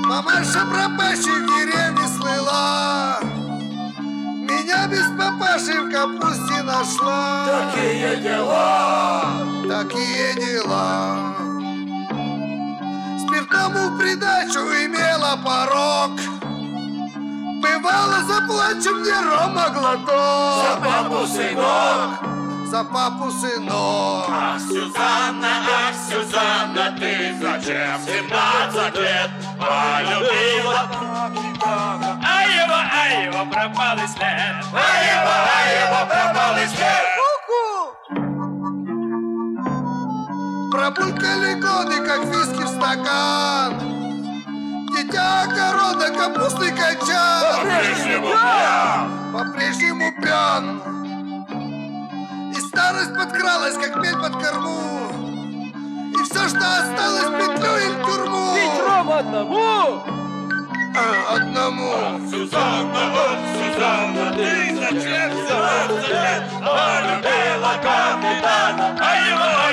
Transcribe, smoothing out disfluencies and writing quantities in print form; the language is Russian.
Мамаша пропащей в деревне слыла, меня без папаши в капусте нашла. Такие дела, такие дела. Спиртному в придачу имела порог. Бывало, заплачу мне рома глоток. за папу, сынок. За папу, сынок. Ах, Сюзанна, ты зачем 17 лет полюбила капитана? А его пропал и след. А его пропал и след. Пробулькали годы, как виски в стакан. Дитя огорода, капустный качан. По-прежнему пьян. По-прежнему пьян. И старость подкралась, как мель под корму. И все, что осталось, петлю или тюрьму. Пить ром одному. Одному. Сюзанна, ты зачем 17 лет полюбила капитана? А его